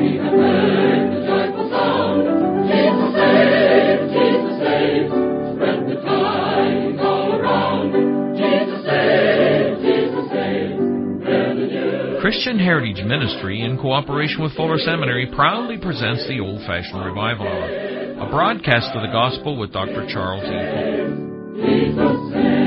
Christian Heritage Ministry, in cooperation with Fuller Seminary, proudly presents the Old-Fashioned Revival Hour, a broadcast of the Gospel with Dr. Charles E. Cole.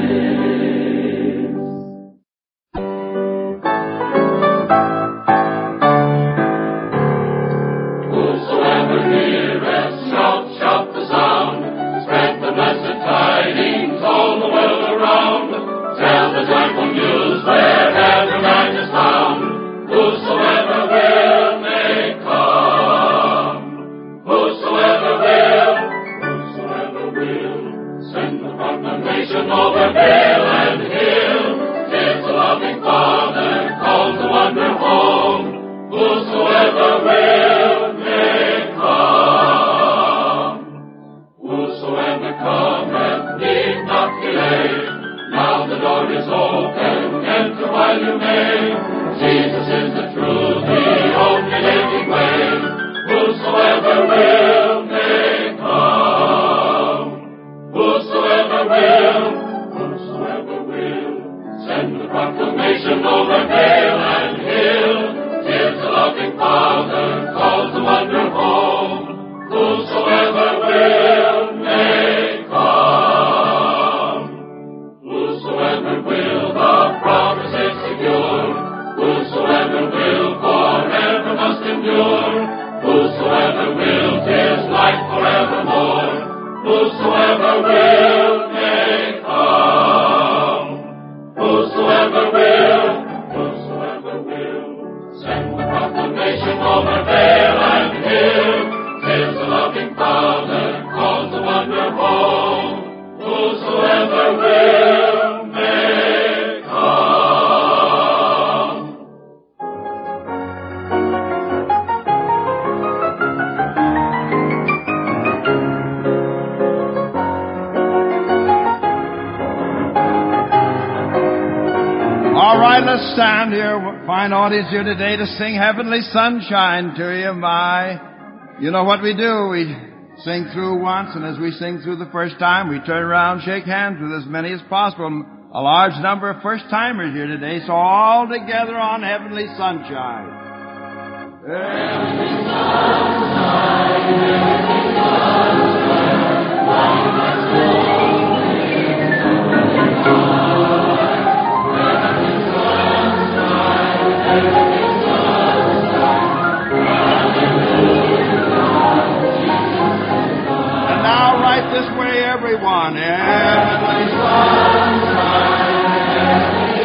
Stand here, fine audience here today to sing Heavenly Sunshine to you. You know what we do. We sing through once, and as we sing through the first time, we turn around and shake hands with as many as possible. A large number of first-timers here today, so all together on Heavenly Sunshine. Heavenly Sunshine, Heavenly Sunshine, this way, everyone. Heavenly sunshine, heavenly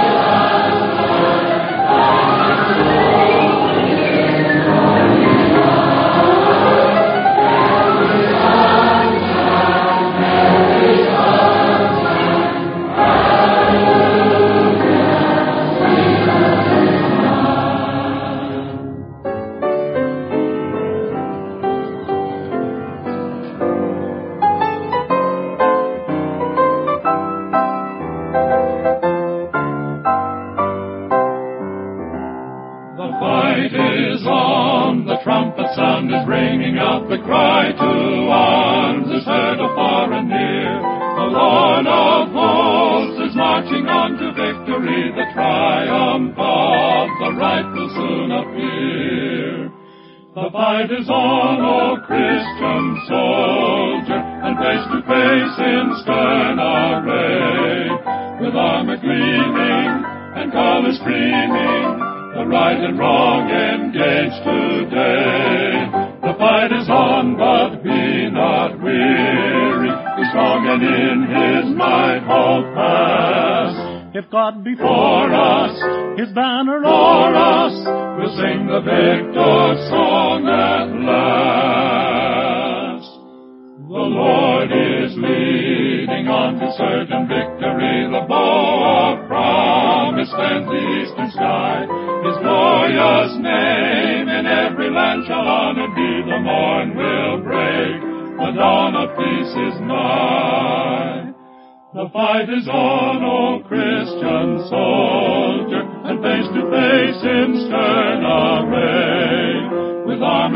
is on, O Christian soldier, and face to face in stern array, with armor gleaming and colors streaming, the right and wrong engaged today. The fight is on, but be not weary, be strong and in His might hold fast. If God be for us, His banner o'er us, we'll sing the victor's song at last. The Lord is leading on to certain victory. The bow of promise spans the eastern sky. His glorious name in every land shall honored be. The morn will break, the dawn of peace is nigh. The fight is on, O Christian soldier, and face to face in stern array, with armor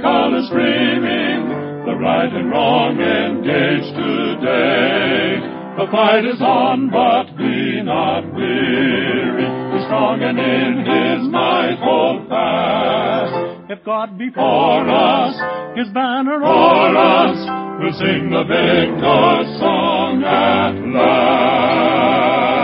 colors streaming, the right and wrong engaged today. The fight is on, but be not weary. Be strong and in His might hold fast. If God be for us, His banner For us, we'll sing the victor's song at last.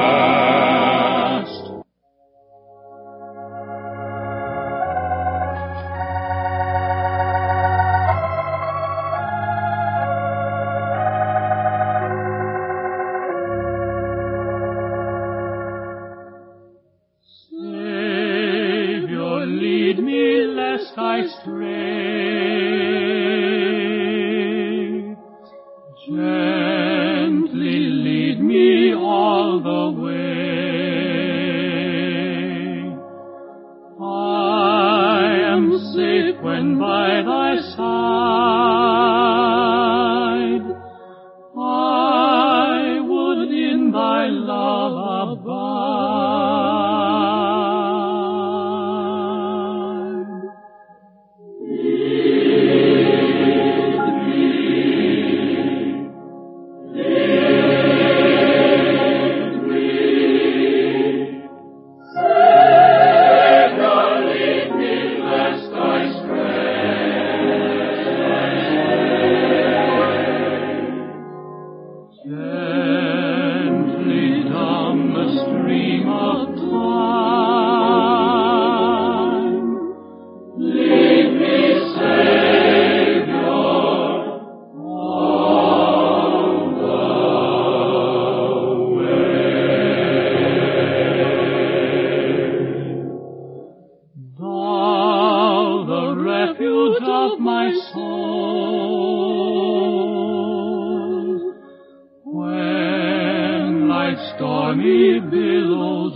Savior, lead me lest I stray. Gently lead me all the way. I am safe when by thy side. I would in thy love abide. Gently down the stream of time, lead me, Savior, all the way. Thou, the refuge of my soul, when life's stormy billows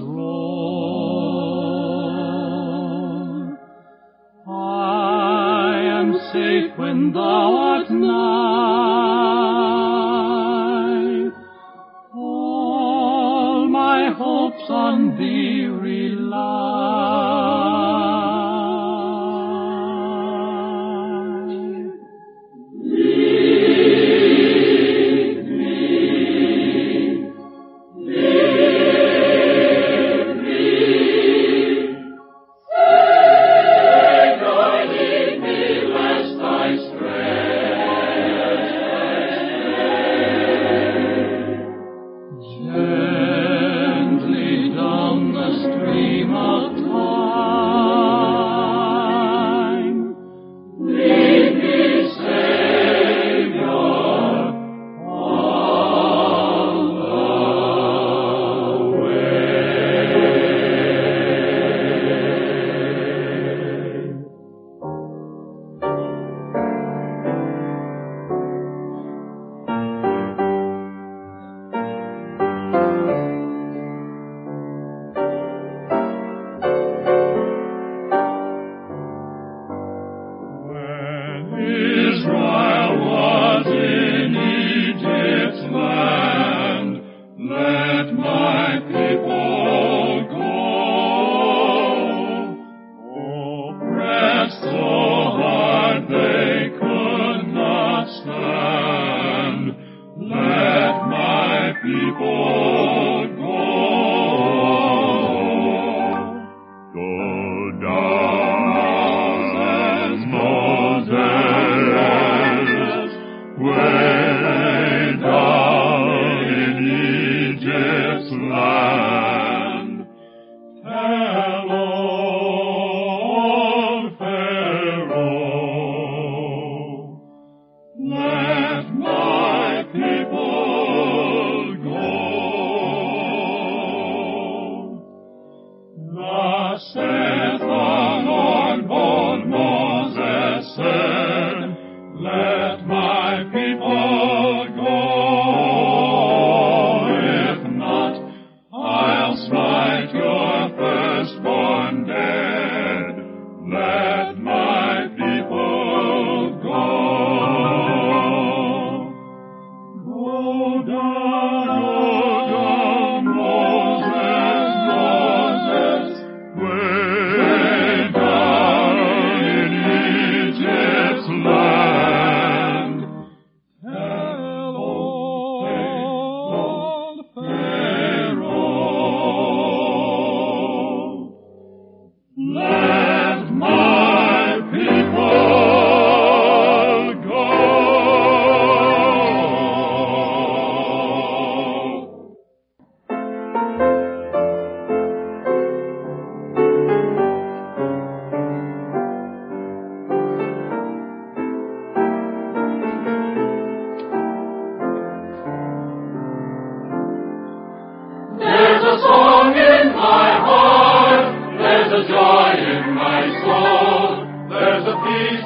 roll, I am safe when thou art nigh. All my hopes on thee rely. Gently down the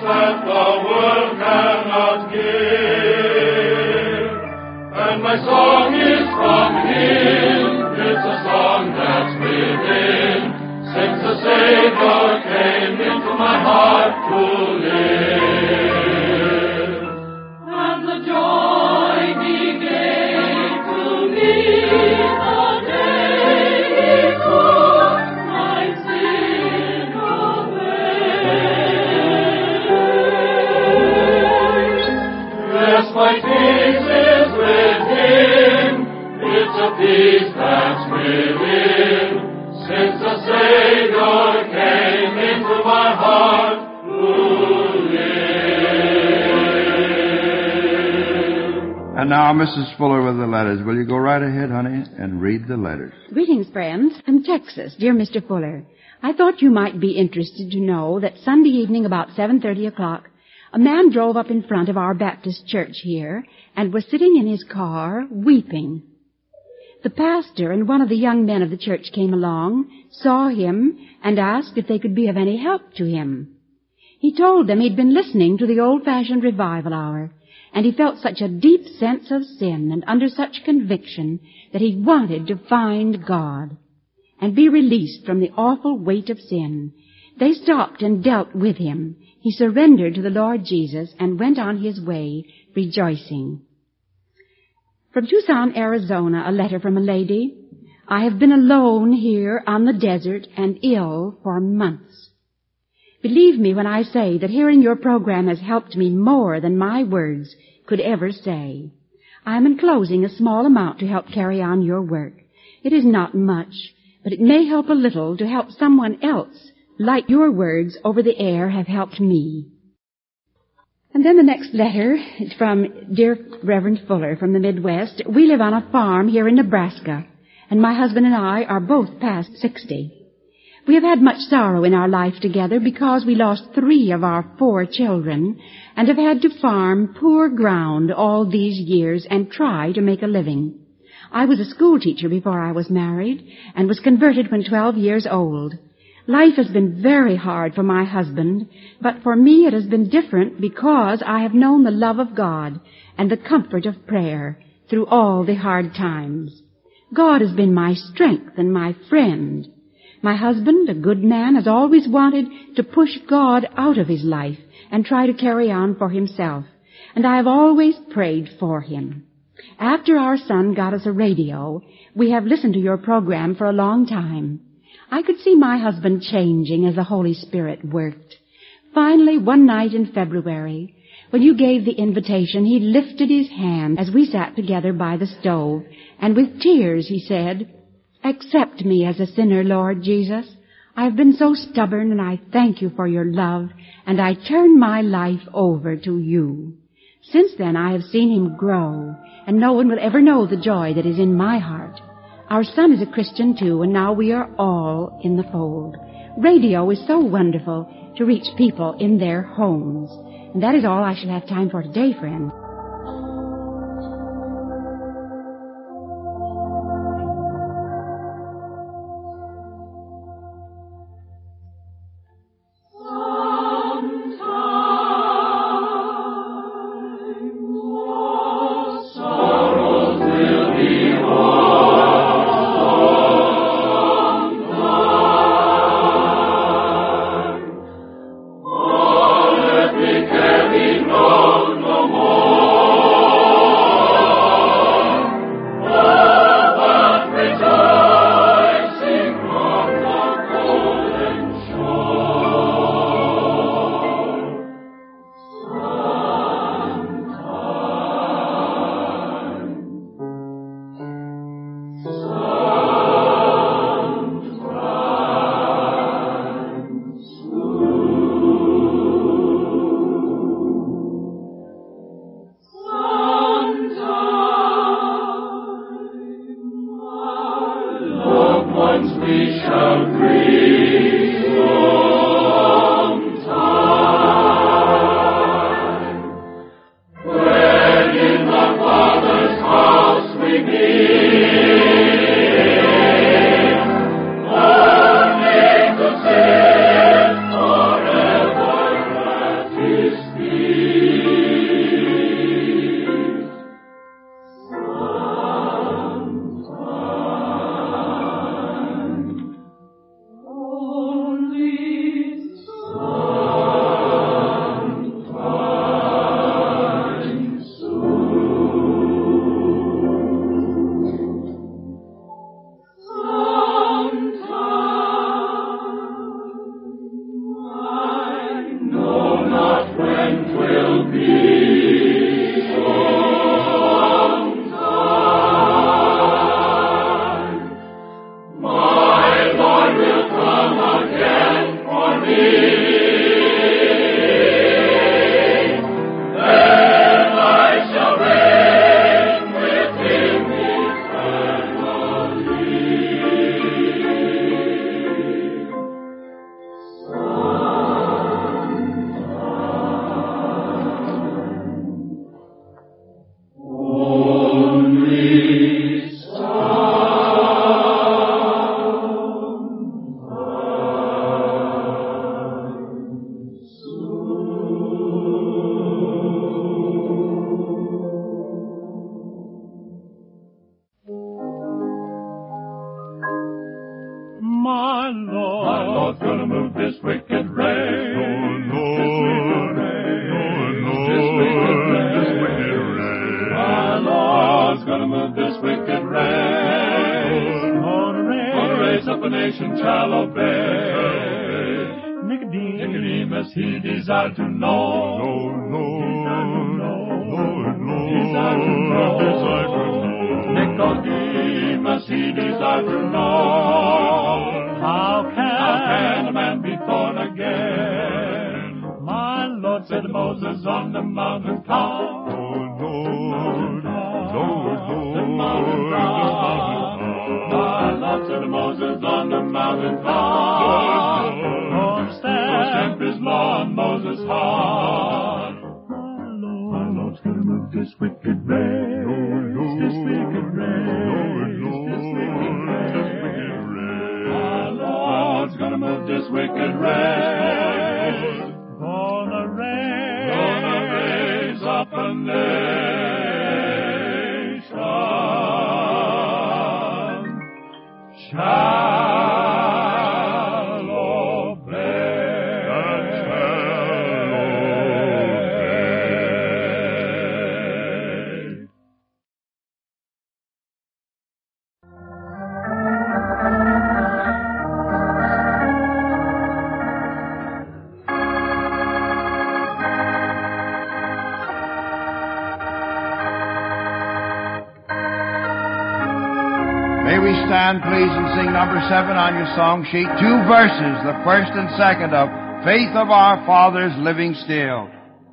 that the world cannot give. And my song is from Him, it's a song that's within, since the Savior came into my heart to live. And the joy He gave to me the day He took my sin away. Yes, my peace is with Him, it's a peace that's within, since the Savior came into my heart to live. And now, Mrs. Fuller with the letters. Will you go right ahead, honey, and read the letters? Greetings, friends. From Texas, dear Mr. Fuller. I thought you might be interested to know that Sunday evening about 7:30 o'clock, a man drove up in front of our Baptist church here and was sitting in his car weeping. The pastor and one of the young men of the church came along, saw him, and asked if they could be of any help to him. He told them he'd been listening to the old-fashioned revival hour, and he felt such a deep sense of sin and under such conviction that he wanted to find God and be released from the awful weight of sin. They stopped and dealt with him. He surrendered to the Lord Jesus and went on his way rejoicing. From Tucson, Arizona, a letter from a lady. I have been alone here on the desert and ill for months. Believe me when I say that hearing your program has helped me more than my words could ever say. I am enclosing a small amount to help carry on your work. It is not much, but it may help a little to help someone else, like your words over the air have helped me. And then the next letter is from dear Reverend Fuller from the Midwest. We live on a farm here in Nebraska, and my husband and I are both past 60. We have had much sorrow in our life together because we lost 3 of our 4 children and have had to farm poor ground all these years and try to make a living. I was a school teacher before I was married and was converted when 12 years old. Life has been very hard for my husband, but for me it has been different because I have known the love of God and the comfort of prayer through all the hard times. God has been my strength and my friend. My husband, a good man, has always wanted to push God out of his life and try to carry on for himself, and I have always prayed for him. After our son got us a radio, we have listened to your program for a long time. I could see my husband changing as the Holy Spirit worked. Finally, one night in February, when you gave the invitation, he lifted his hand as we sat together by the stove, and with tears he said, "Accept me as a sinner, Lord Jesus. I have been so stubborn, and I thank you for your love, and I turn my life over to you." Since then, I have seen him grow, and no one will ever know the joy that is in my heart. Our son is a Christian, too, and now we are all in the fold. Radio is so wonderful to reach people in their homes. And that is all I shall have time for today, friends. No more. salvation shall obey. Nicodemus, he desired to know. Nicodemus, he desired to know. How can a man be born again? My Lord said to Moses on the mountain top. My Lord said to Moses on the mountain top. Don't stamp his law on Moses' heart. My Lord's gonna move this wicked race. This wicked race. My Lord's gonna move this wicked race. Gonna raise up a nation. Shall obey. May we stand, please, and sing number 7 on your song sheet. 2 verses, the first and second of Faith of Our Fathers Living Still.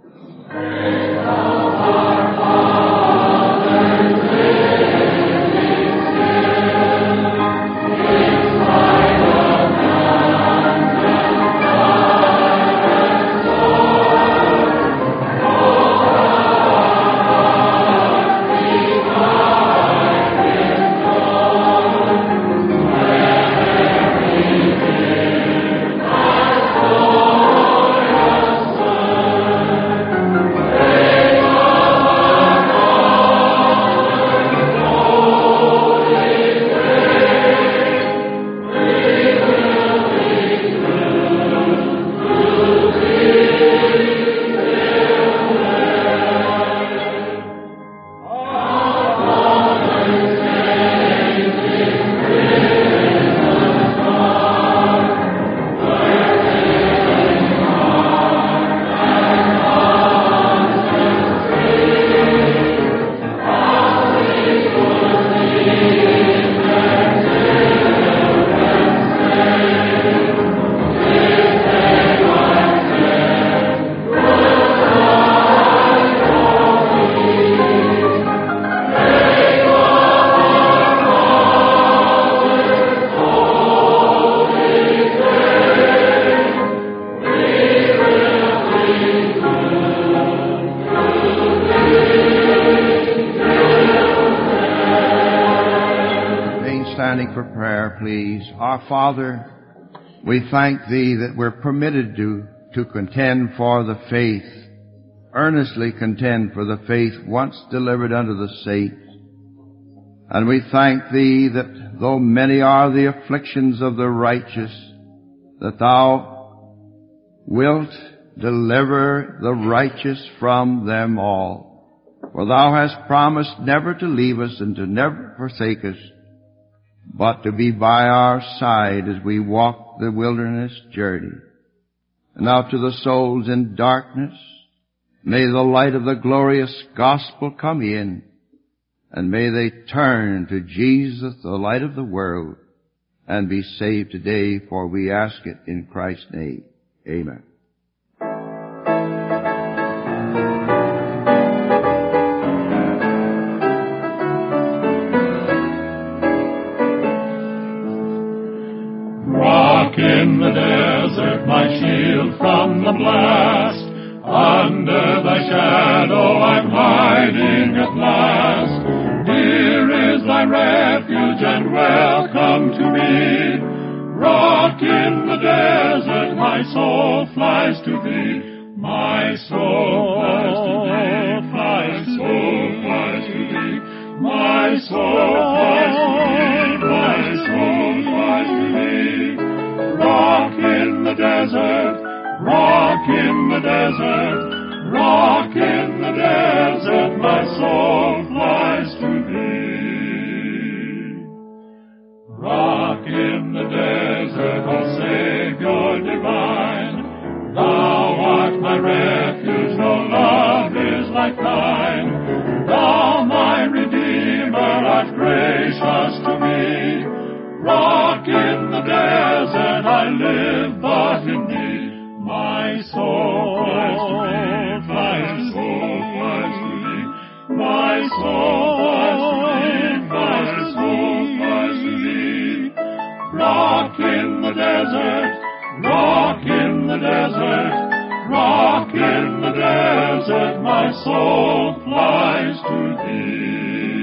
For prayer, please. Our Father, we thank Thee that we're permitted to contend for the faith, earnestly contend for the faith once delivered unto the saints. And we thank Thee that though many are the afflictions of the righteous, that Thou wilt deliver the righteous from them all. For Thou hast promised never to leave us and to never forsake us, but to be by our side as we walk the wilderness journey. And now to the souls in darkness, may the light of the glorious gospel come in, and may they turn to Jesus, the light of the world, and be saved today, for we ask it in Christ's name. Amen. In the desert, my shield from the blast. Under thy shadow I'm hiding at last. Dear is thy refuge and welcome to me. Rock in the desert, my soul flies to thee. My soul flies to thee. My soul flies to thee. My soul flies to thee. My soul flies to thee. Rock in the desert, rock in the desert, rock in the desert, my soul flies to thee. Rock in the desert. desert, O Savior divine. Thou art my refuge, no love is like thine. Thou, my Redeemer, art gracious to me. Rock in the desert, I live but in thee. My soul flies to thee, my soul flies to thee. My soul flies to thee. Rock in the desert, rock in the desert, rock in the desert, my soul flies to thee.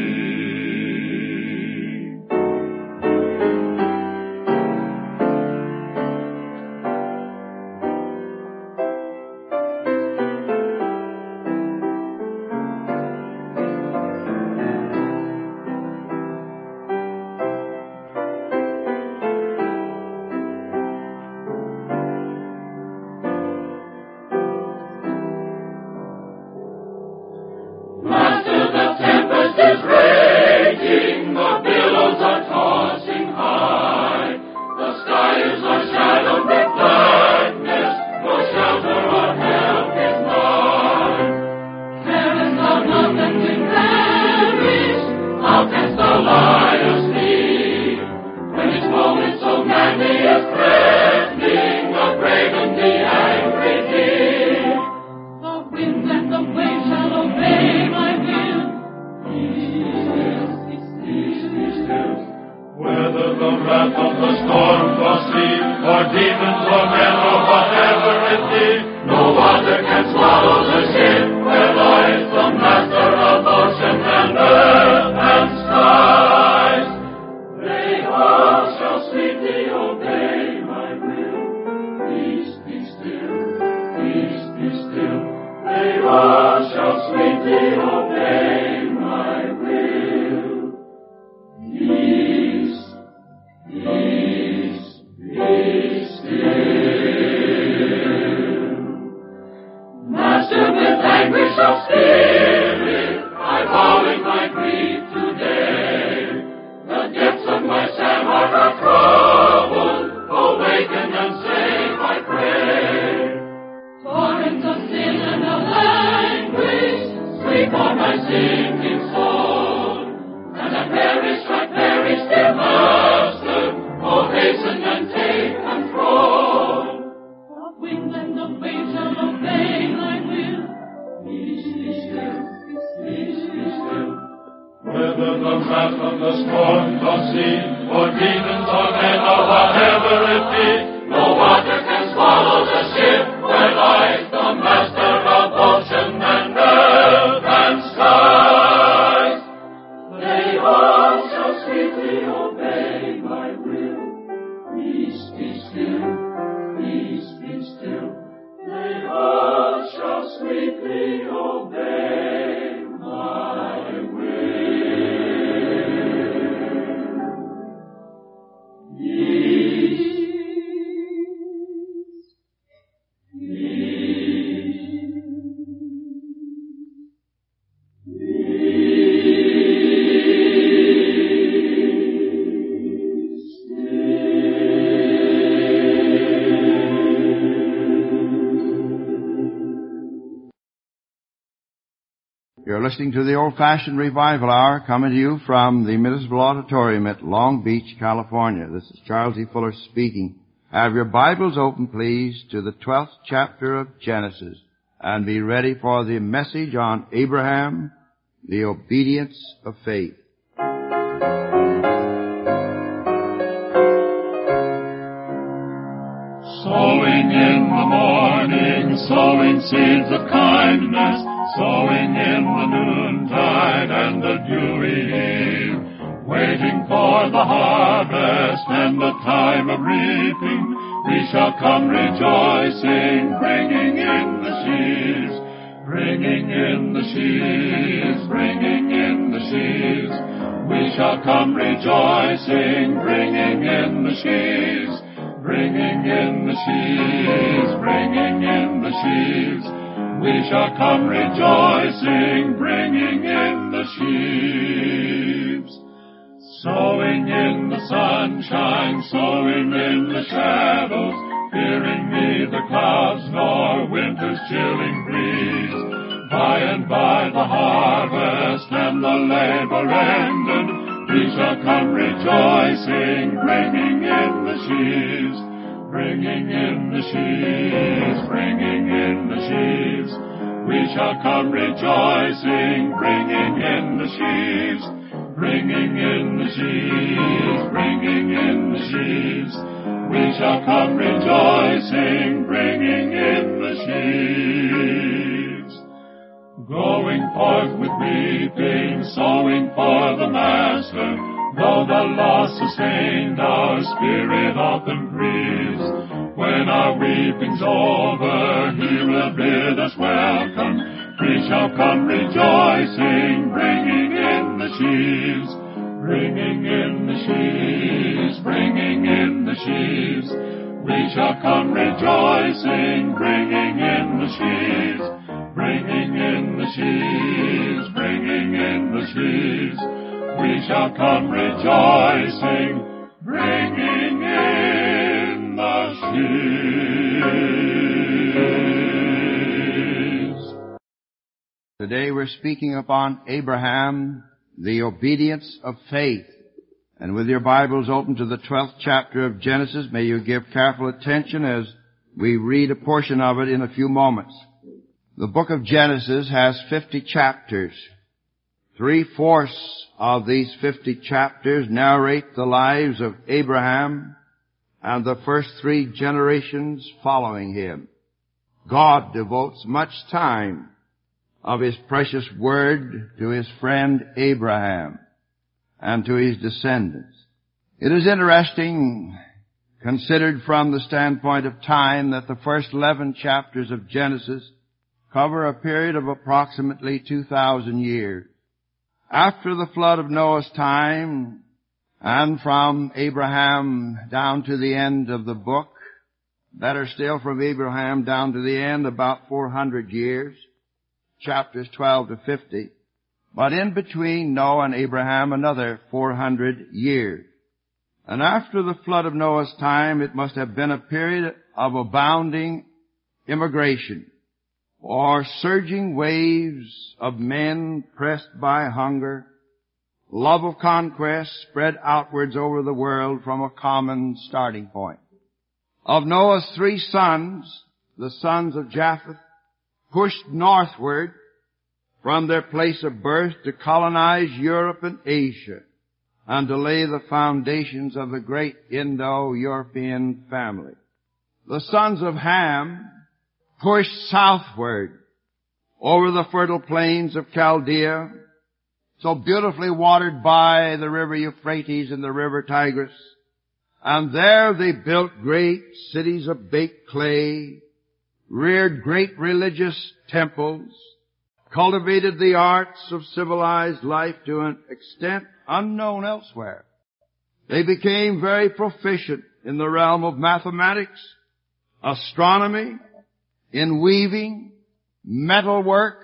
You're listening to the Old-Fashioned Revival Hour coming to you from the Municipal Auditorium at Long Beach, California. This is Charles E. Fuller speaking. Have your Bibles open, please, to the 12th chapter of Genesis, and be ready for the message on Abraham, the obedience of faith. Sowing in the morning, sowing seeds of kindness, sowing in the noontide and the dewy eve, waiting for the harvest and the time of reaping, we shall come rejoicing, bringing in the sheaves, bringing in the sheaves, bringing in the sheaves. We shall come rejoicing, bringing in the sheaves, bringing in the sheaves, bringing in the sheaves. We shall come rejoicing, bringing in the sheaves. Sowing in the sunshine, sowing in the shadows, fearing neither clouds nor winter's chilling breeze. By and by the harvest and the labor ended, we shall come rejoicing, bringing in the sheaves, bringing in the sheaves, bringing in the sheaves. We shall come rejoicing, bringing in the sheaves, bringing in the sheaves, bringing in the sheaves. We shall come rejoicing, bringing in the sheaves. Going forth with weeping, sowing for the Master, though the loss sustained our spirit often grieves. When our weeping's over, He will bid us welcome. We shall come rejoicing, bringing in the sheaves, bringing in the sheaves, bringing in the sheaves. We shall come rejoicing, bringing in the sheaves, bringing in the sheaves, bringing in the sheaves. We shall come rejoicing, bringing in the sheaves. Today we're speaking upon Abraham, the obedience of faith. And with your Bibles open to the 12th chapter of Genesis, may you give careful attention as we read a portion of it in a few moments. The book of Genesis has 50 chapters. 3/4 of these 50 chapters narrate the lives of Abraham and the first 3 generations following him. God devotes much time of His precious word to His friend Abraham and to his descendants. It is interesting, considered from the standpoint of time, that the first 11 chapters of Genesis cover a period of approximately 2,000 years. After the flood of Noah's time, and from Abraham down to the end of the book, better still, from Abraham down to the end, about 400 years, chapters 12 to 50. But in between Noah and Abraham, another 400 years. And after the flood of Noah's time, it must have been a period of abounding immigration, or surging waves of men pressed by hunger, love of conquest spread outwards over the world from a common starting point. Of Noah's 3 sons, the sons of Japheth pushed northward from their place of birth to colonize Europe and Asia and to lay the foundations of the great Indo-European family. The sons of Ham pushed southward over the fertile plains of Chaldea, so beautifully watered by the river Euphrates and the river Tigris. And there they built great cities of baked clay, reared great religious temples, cultivated the arts of civilized life to an extent unknown elsewhere. They became very proficient in the realm of mathematics, astronomy, in weaving, metalwork,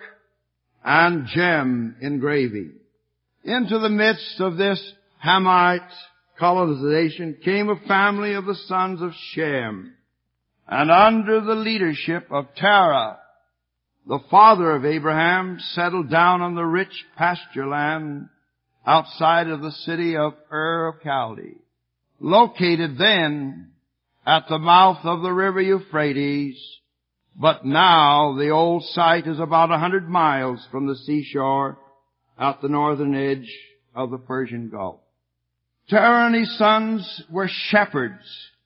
and gem engraving. Into the midst of this Hamite colonization came a family of the sons of Shem, and under the leadership of Terah, the father of Abraham, settled down on the rich pasture land outside of the city of Ur of Chaldee, located then at the mouth of the river Euphrates, but now the old site is about 100 miles from the seashore at the northern edge of the Persian Gulf. Terah and his sons were shepherds,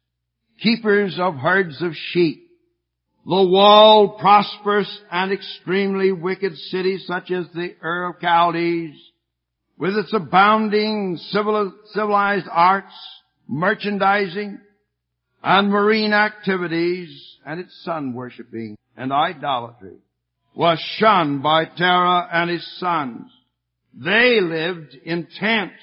keepers of herds of sheep. The walled, prosperous, and extremely wicked city such as the Ur of Chaldees, with its abounding civilized arts, merchandising, and marine activities, and its sun-worshipping and idolatry, was shunned by Terah and his sons. They lived in tents,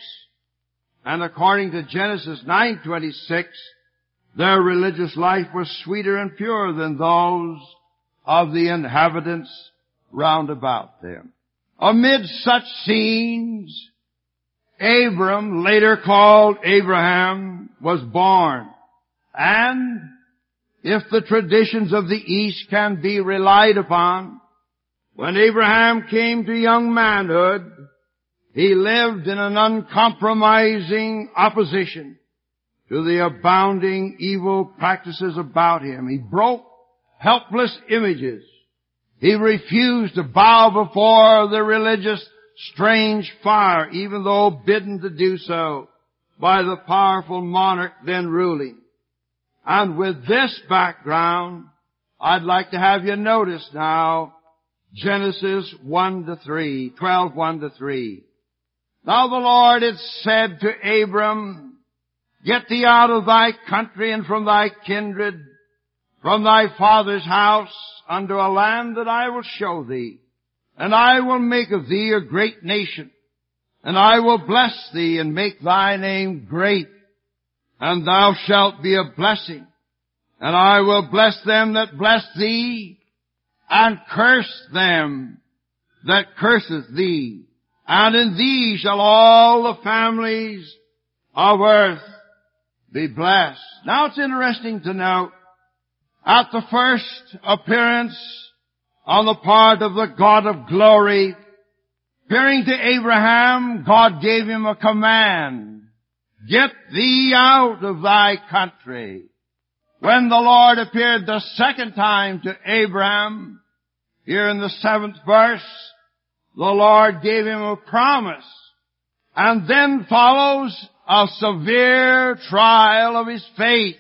and according to Genesis 9:26, their religious life was sweeter and purer than those of the inhabitants round about them. Amid such scenes Abram, later called Abraham, was born. And if the traditions of the East can be relied upon, when Abraham came to young manhood, he lived in an uncompromising opposition to the abounding evil practices about him. He broke helpless images. He refused to bow before the religious strange fire, even though bidden to do so by the powerful monarch then ruling. And with this background, I'd like to have you notice now Genesis 1-3, 12:1-3. Now the Lord had said to Abram, Get thee out of thy country and from thy kindred, from thy father's house, unto a land that I will show thee. And I will make of thee a great nation. And I will bless thee and make thy name great. And thou shalt be a blessing. And I will bless them that bless thee, and curse them that curseth thee. And in thee shall all the families of earth be blessed. Now it's interesting to note, at the first appearance on the part of the God of glory, appearing to Abraham, God gave him a command. Get thee out of thy country. When the Lord appeared the second time to Abraham, here in the 7th verse, the Lord gave him a promise. And then follows a severe trial of his faith,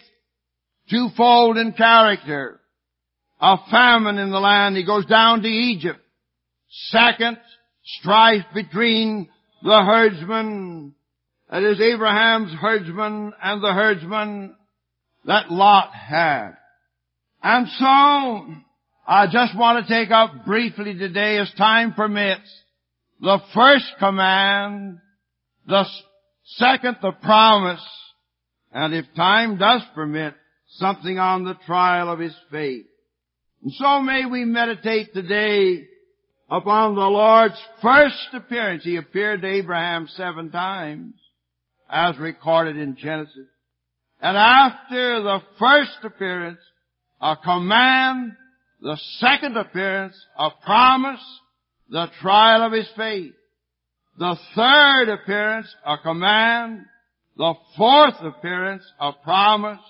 twofold in character. A famine in the land. He goes down to Egypt. Second, strife between the herdsmen, that is Abraham's herdsman and the herdsman that Lot had. And so, I just want to take up briefly today, as time permits, the first command, the second, the promise, and if time does permit, something on the trial of his faith. And so may we meditate today upon the Lord's first appearance. He appeared to Abraham 7 times, as recorded in Genesis. And after the first appearance, a command, the second appearance, a promise, the trial of his faith. The third appearance, a command, the fourth appearance, a promise,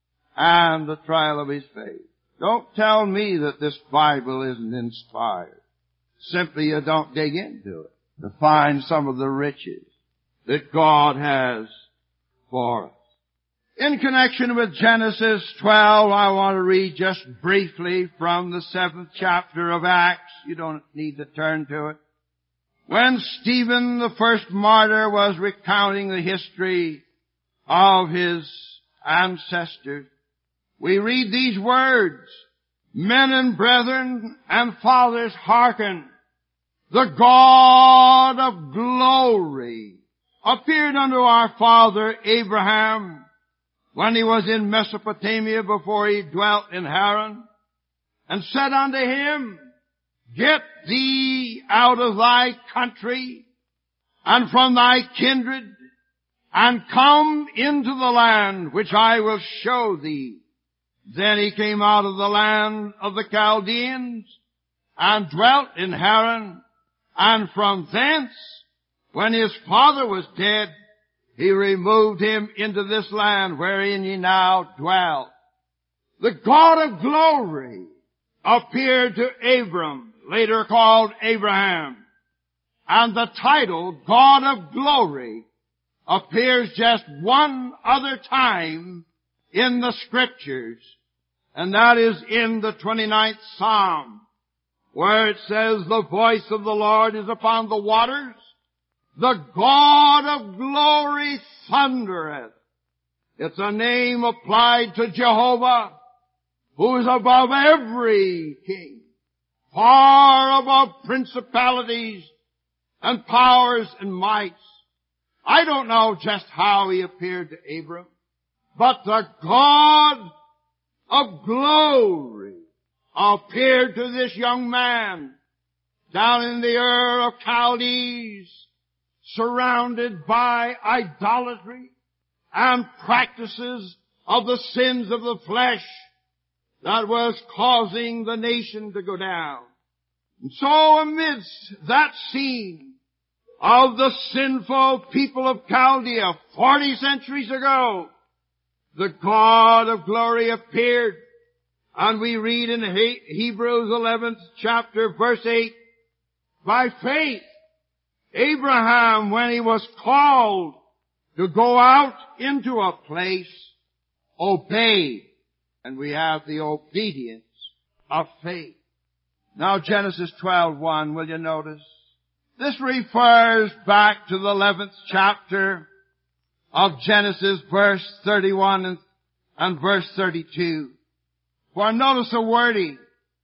and the trial of his faith. Don't tell me that this Bible isn't inspired. Simply you don't dig into it to find some of the riches that God has for us. In connection with Genesis 12, I want to read just briefly from the 7th chapter of Acts. You don't need to turn to it. When Stephen, the first martyr, was recounting the history of his ancestors, we read these words, Men and brethren and fathers, hearken. The God of glory appeared unto our father Abraham when he was in Mesopotamia before he dwelt in Haran, and said unto him, Get thee out of thy country and from thy kindred, and come into the land which I will show thee. Then he came out of the land of the Chaldeans, and dwelt in Haran, and from thence, when his father was dead, he removed him into this land wherein ye now dwell. The God of glory appeared to Abram, later called Abraham. And the title, God of glory, appears just one other time in the Scriptures. And that is in the 29th Psalm, where it says, The voice of the Lord is upon the waters. The God of glory thundereth. It's a name applied to Jehovah, who is above every king, far above principalities and powers and mights. I don't know just how he appeared to Abram, but the God of glory appeared to this young man down in the Ur of Chaldees, surrounded by idolatry and practices of the sins of the flesh that was causing the nation to go down. And so amidst that scene of the sinful people of Chaldea 40 centuries ago, the God of glory appeared. And we read in Hebrews 11th chapter verse 8, by faith, Abraham, when he was called to go out into a place, obeyed. And we have the obedience of faith. Now Genesis 12:1, will you notice? This refers back to the 11th chapter of Genesis, verse 31 and verse 32. For notice the wording.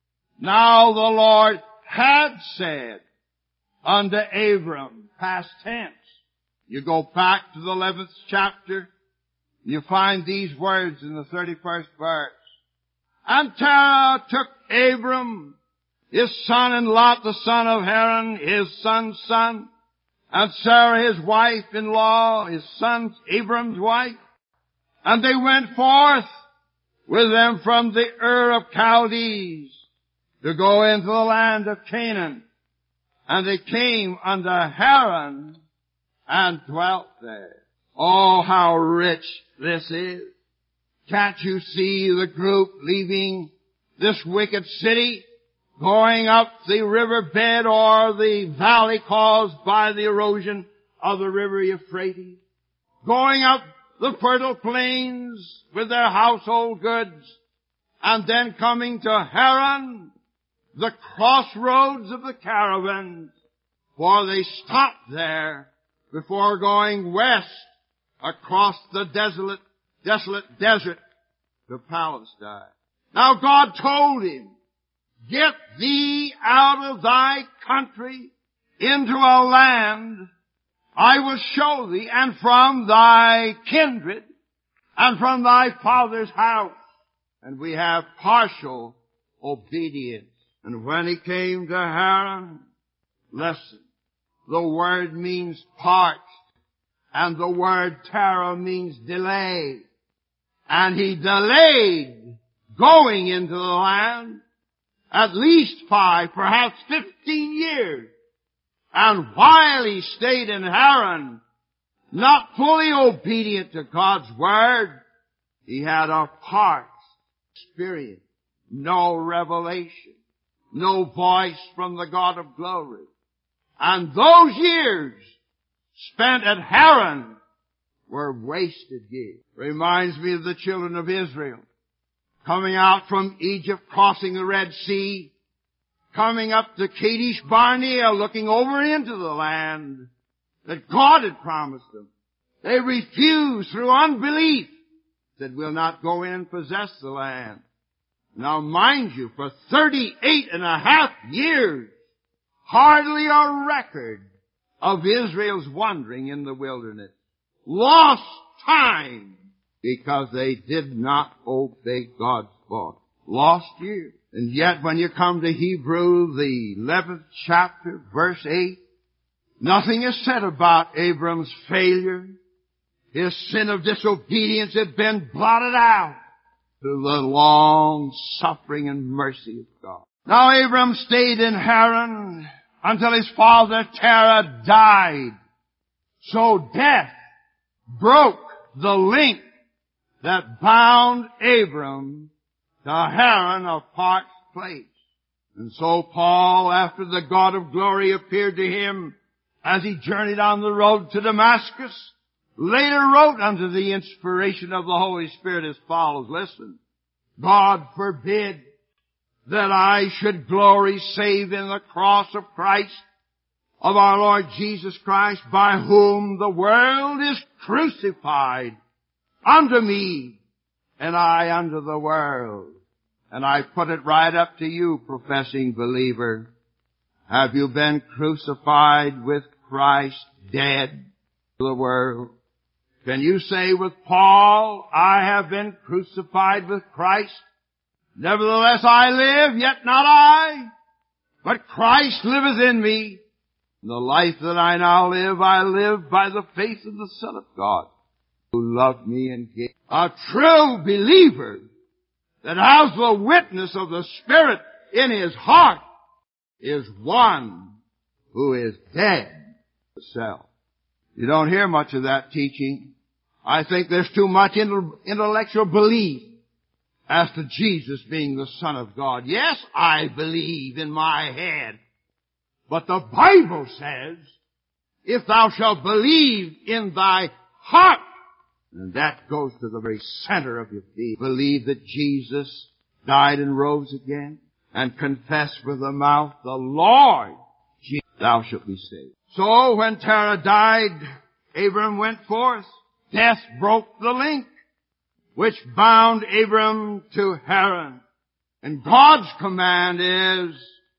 Now the Lord had said unto Abram, past tense. You go back to the 11th chapter, you find these words in the 31st verse. And Terah took Abram, his son, and Lot the son of Haran, his son's son, and Sarah his wife-in-law, his son Abram's wife. And they went forth with them from the Ur of Chaldees to go into the land of Canaan. And they came unto Haran and dwelt there. Oh, how rich this is. Can't you see the group leaving this wicked city, going up the riverbed or the valley caused by the erosion of the river Euphrates, going up the fertile plains with their household goods, and then coming to Haran, the crossroads of the caravans, for they stopped there before going west across the desolate desert to Palestine. Now God told him, get thee out of thy country into a land I will show thee, and from thy kindred, and from thy father's house. And we have partial obedience. And when he came to Haran, listen, the word means part, and the word Terah means delay. And he delayed going into the land at least 5, perhaps 15 years. And while he stayed in Haran, not fully obedient to God's word, he had a part experience, no revelation, no voice from the God of glory. And those years spent at Haran were wasted years. Reminds me of the children of Israel coming out from Egypt, crossing the Red Sea, coming up to Kadesh Barnea, looking over into the land that God had promised them. They refused through unbelief, said, we'll not go in and possess the land. Now mind you, for 38.5 years, hardly a record of Israel's wandering in the wilderness. Lost time because they did not obey God's voice. Lost years. And yet when you come to Hebrew, the 11th chapter, verse 8, nothing is said about Abram's failure. His sin of disobedience had been blotted out through the long suffering and mercy of God. Now Abram stayed in Haran until his father Terah died. So death broke the link that bound Abram to Haran, a parched place. And so Paul, after the God of glory appeared to him as he journeyed on the road to Damascus, later wrote under the inspiration of the Holy Spirit as follows. Listen, God forbid that I should glory save in the cross of Christ, of our Lord Jesus Christ, by whom the world is crucified unto me, and I unto the world. And I put it right up to you, professing believer. Have you been crucified with Christ, dead to the world? Can you say with Paul, I have been crucified with Christ? Nevertheless I live, yet not I, but Christ liveth in me. The life that I now live, I live by the faith of the Son of God, who loved me and gave. A true believer that has the witness of the Spirit in his heart is one who is dead to self. You don't hear much of that teaching. I think there's too much intellectual belief as to Jesus being the Son of God. Yes, I believe in my head. But the Bible says, if thou shalt believe in thy heart, and that goes to the very center of your being, believe that Jesus died and rose again, and confess with the mouth, the Lord Jesus, thou shalt be saved. So when Terah died, Abram went forth. Death broke the link which bound Abram to Haran. And God's command is,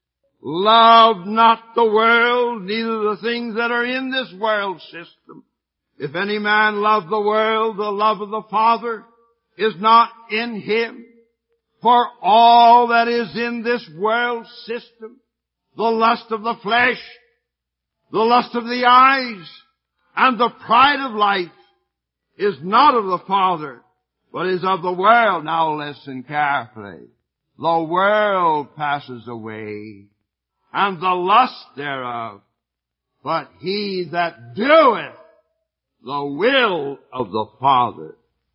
love not the world, neither the things that are in this world system. If any man love the world, the love of the Father is not in him. For all that is in this world system, the lust of the flesh, the lust of the eyes, and the pride of life, is not of the Father, but is of the world. Now listen carefully. The world passes away, and the lust thereof, but he that doeth the will of the Father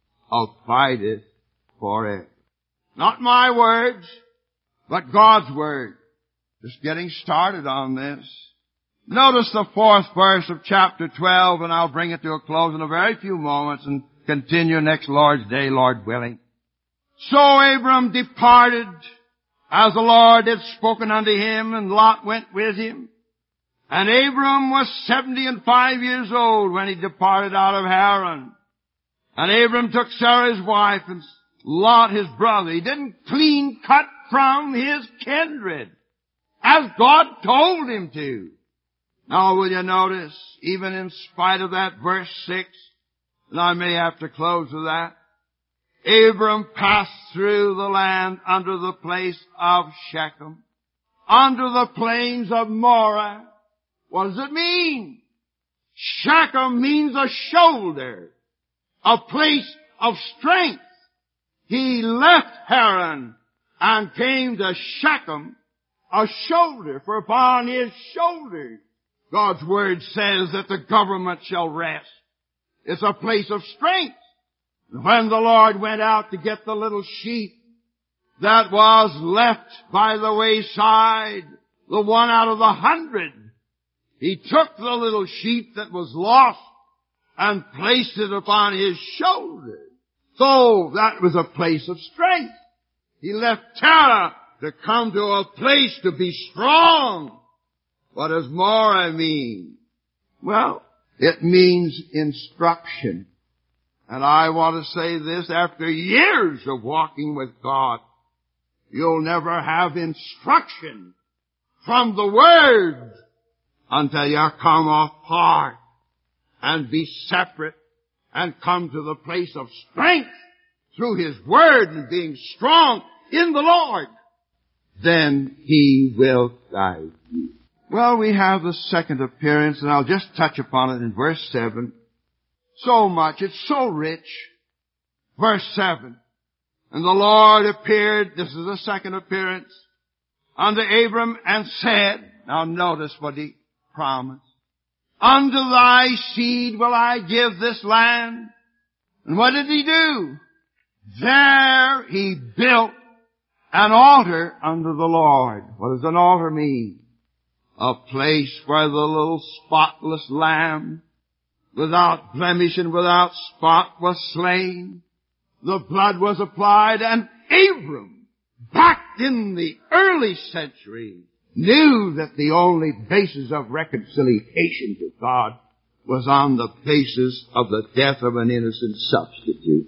abideth forever. Not my words, but God's word. Just getting started on this. Notice the 4th verse of chapter 12, and I'll bring it to a close in a very few moments and continue next Lord's Day, Lord willing. So Abram departed as the Lord had spoken unto him, and Lot went with him. And Abram was 75 years old when he departed out of Haran. And Abram took Sarah his wife and Lot his brother. He didn't clean cut from his kindred, as God told him to. Now will you notice, even in spite of that verse 6, and I may have to close with that, Abram passed through the land under the place of Shechem, under the plains of Moreh. What does it mean? Shechem means a shoulder, a place of strength. He left Haran and came to Shechem, a shoulder, for upon his shoulders God's word says that the government shall rest. It's a place of strength. And when the Lord went out to get the little sheep that was left by the wayside, the one out of the 100, he took the little sheep that was lost and placed it upon his shoulder. So that was a place of strength. He left Terah to come to a place to be strong. What does Moreh mean? Well, it means instruction. And I want to say this, after years of walking with God, you'll never have instruction from the Word until you come apart and be separate and come to the place of strength through His Word and being strong in the Lord. Then He will guide you. Well, we have the second appearance, and I'll just touch upon it in verse 7. So much, it's so rich. Verse 7. And the Lord appeared, this is the second appearance, unto Abram and said, now notice what He promised, unto thy seed will I give this land. And what did He do? There He built an altar unto the Lord. What does an altar mean? A place where the little spotless lamb, without blemish and without spot, was slain. The blood was applied, and Abram, back in the early century, knew that the only basis of reconciliation to God was on the basis of the death of an innocent substitute.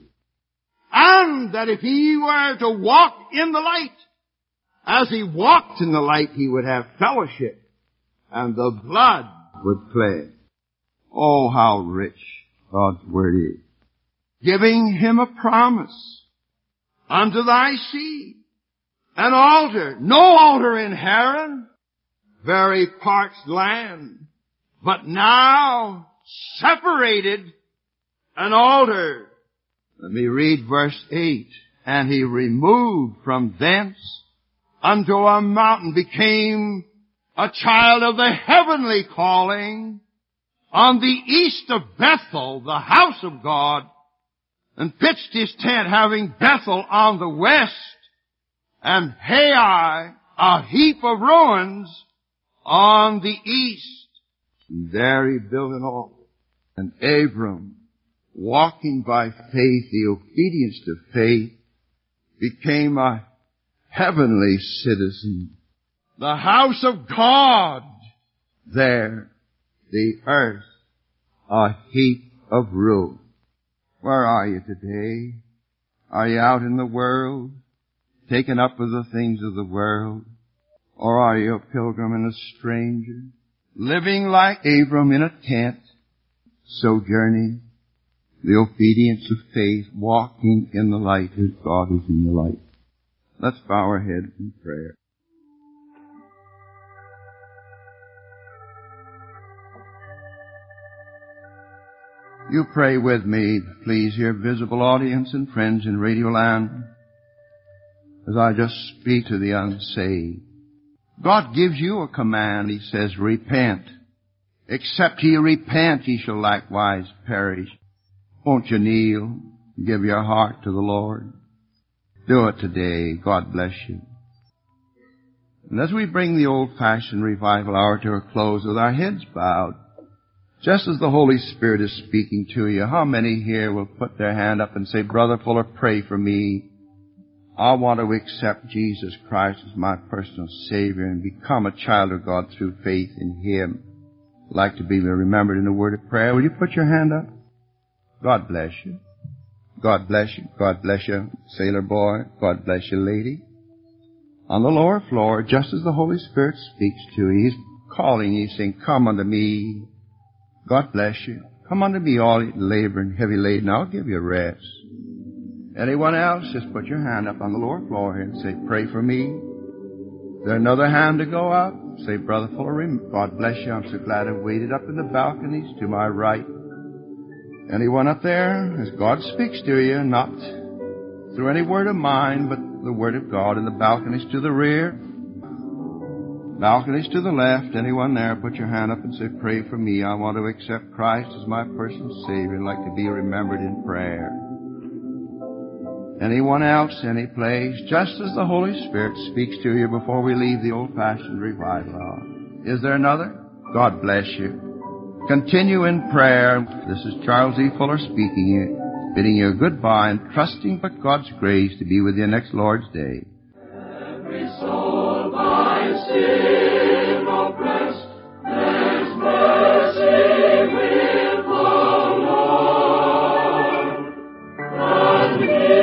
And that if he were to walk in the light, as he walked in the light, he would have fellowship, and the blood would cleanse. Oh, how rich God's Word is. Giving him a promise. Unto thy seed. An altar. No altar in Haran. Very parched land. but now separated and altered. Let me read verse 8. And he removed from thence unto a mountain, became a child of the heavenly calling, on the east of Bethel, the house of God, and pitched his tent, having Bethel on the west, and Hai, a heap of ruins, on the east. And there he built an altar. And Abram, walking by faith, the obedience to faith, became a heavenly citizen. The house of God, there, the earth, a heap of ruin. Where are you today? Are you out in the world, taken up with the things of the world? Or are you a pilgrim and a stranger, living like Abram in a tent, sojourning, the obedience of faith, walking in the light as God is in the light? Let's bow our heads in prayer. You pray with me, please, here, visible audience and friends in Radio Land, as I just speak to the unsaved. God gives you a command. He says, repent. Except ye repent, ye shall likewise perish. Won't you kneel and give your heart to the Lord? Do it today. God bless you. And as we bring the old-fashioned revival hour to a close with our heads bowed, just as the Holy Spirit is speaking to you, how many here will put their hand up and say, Brother Fuller, pray for me. I want to accept Jesus Christ as my personal Savior and become a child of God through faith in Him. I'd like to be remembered in a word of prayer. Will you put your hand up? God bless you. God bless you. God bless you, sailor boy. God bless you, lady. On the lower floor, just as the Holy Spirit speaks to you, He's calling you, saying, come unto me. God bless you. Come unto me, all labor and heavy laden. I'll give you rest. Anyone else? Just put your hand up on the lower floor here and say, pray for me. Is there another hand to go up? Say, Brother Fuller, God bless you. I'm so glad I waited up in the balconies to my right. Anyone up there? As God speaks to you, not through any word of mine, but the word of God. In the balconies to the rear, balconies to the left. Anyone there? Put your hand up and say, pray for me. I want to accept Christ as my personal Savior and like to be remembered in prayer. Anyone else? Any place? Just as the Holy Spirit speaks to you before we leave the old-fashioned revival hour. Is there another? God bless you. Continue in prayer. This is Charles E. Fuller speaking, bidding you goodbye and trusting but God's grace to be with you next Lord's Day. Every soul by sin oppressed, there's mercy with the Lord. And